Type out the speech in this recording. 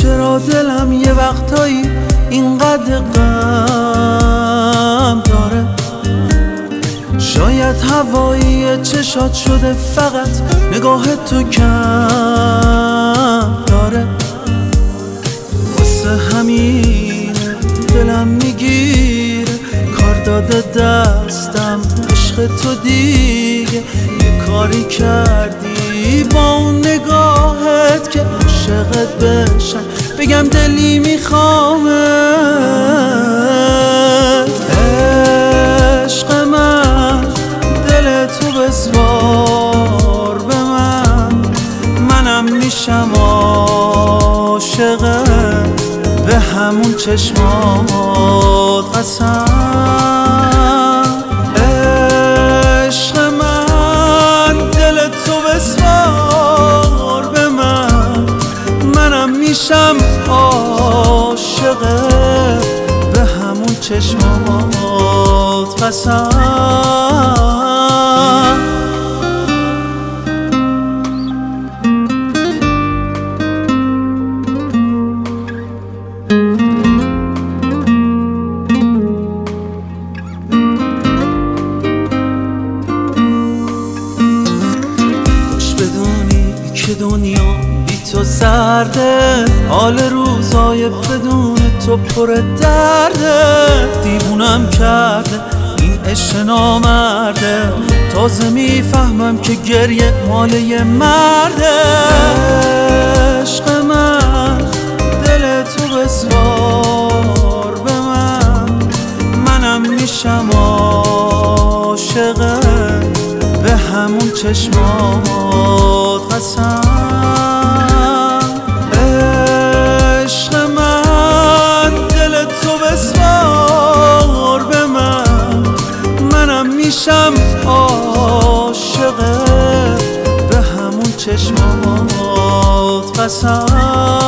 چرا دلم یه وقتایی اینقدر غم داره؟ شاید هوایی چشات شده فقط نگاه تو کم داره. واسه همین دلم میگیره کار داده دستم عشق تو دیگه. یه کاری کردی با اون نگاهت که عاشقت بشم بگم دلی میخوامت. عشق من دل تو بسپار به منم میشم عاشقت به همون چشمات قسم. عشق من دل تو بسپار به منم میشم عاشقت به همون چشمات قسم. که دنیا بی تو سرده، حال روزای بدون تو پر درده. دیوونم کرده این عشق نامرده، تازه میفهمم که گریه مال یه مرده. عشق من دل تو بسپار به منم میشم عاشقت به همون چشمات قسم. عشق من دل تو بسپار به منم میشم عاشقت به همون چشمات قسم.